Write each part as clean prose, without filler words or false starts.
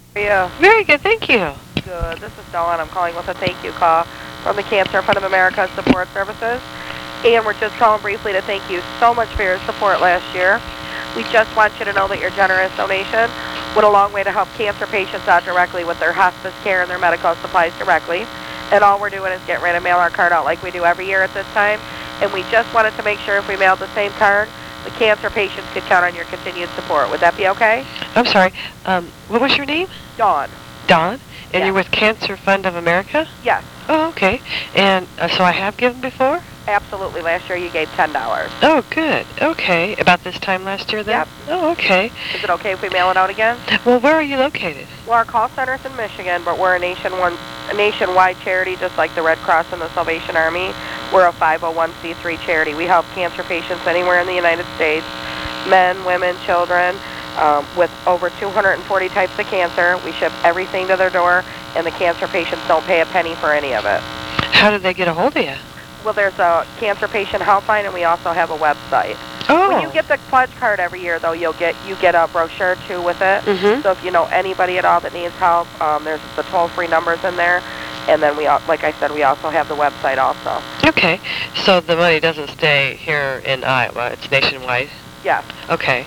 Yeah. Very good, thank you. Good. This is Dawn. I'm calling with a thank you call from the Cancer Fund of America Support Services. And we're just calling briefly to thank you so much for your support last year. We just want you to know that your generous donation went a long way to help cancer patients out directly with their hospice care and their medical supplies directly. And all we're doing is getting ready to mail our card out like we do every year at this time. And we just wanted to make sure if we mailed the same card, the cancer patients could count on your continued support. Would that be okay? I'm sorry, what was your name? Dawn. Dawn? And Yes. you're with Cancer Fund of America? Yes, Oh, okay. And so I have given before? absolutely. Last year you gave $10. Oh, good. Okay. About this time last year then? Yep. Oh, okay. Is it okay if we mail it out again? Well, where are you located? Well, our call center's in Michigan, but we're a nationwide charity, just like the Red Cross and the Salvation Army. We're a 501c3 charity. We help cancer patients anywhere in the United States, men, women, children, with over 240 types of cancer. We ship everything to their door, and the cancer patients don't pay a penny for any of it. How did they get a hold of you? Well, there's a cancer patient helpline, and we also have a website. Oh. When you get the pledge card every year, though, you get a brochure too with it. Mm-hmm. So if you know anybody at all that needs help, there's the toll-free numbers in there, and then like I said, we also have the website also. Okay. So the money doesn't stay here in Iowa. It's nationwide? Yes. Okay.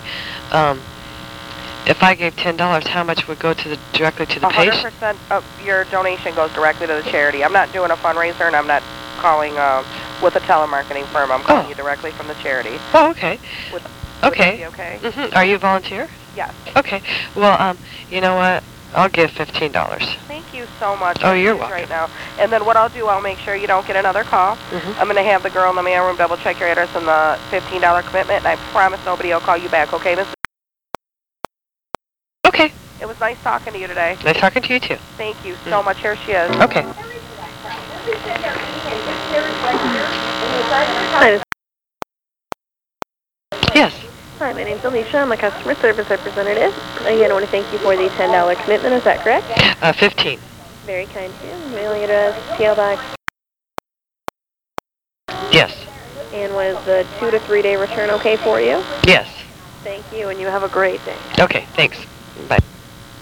If I gave $10, how much would go directly to the patient? 100% of your donation goes directly to the charity. I'm not doing a fundraiser, and I'm not calling with a telemarketing firm. I'm calling you directly from the charity. Oh, okay. Would Okay. that be okay? Mm-hmm. Are you a volunteer? Yes. Okay. Well, you know what? I'll give $15. Thank you so much. Oh, you're Use welcome. Right now. And then what I'll do, I'll make sure you don't get another call. Mm-hmm. I'm going to have the girl in the mailroom double check your address and the $15 commitment, and I promise nobody will call you back, okay, Miss? Okay. It was nice talking to you today. Nice talking to you, too. Thank you so much. Here she is. Okay. Yes. Hi, my name's Alicia. I'm a customer service representative. Again, I want to thank you for the $10 commitment. Is that correct? 15. Very kind of you. Mailing address, PO Box. Yes. And was the 2 to 3 day return okay for you? Yes. Thank you, and you have a great day. Okay, thanks. Bye.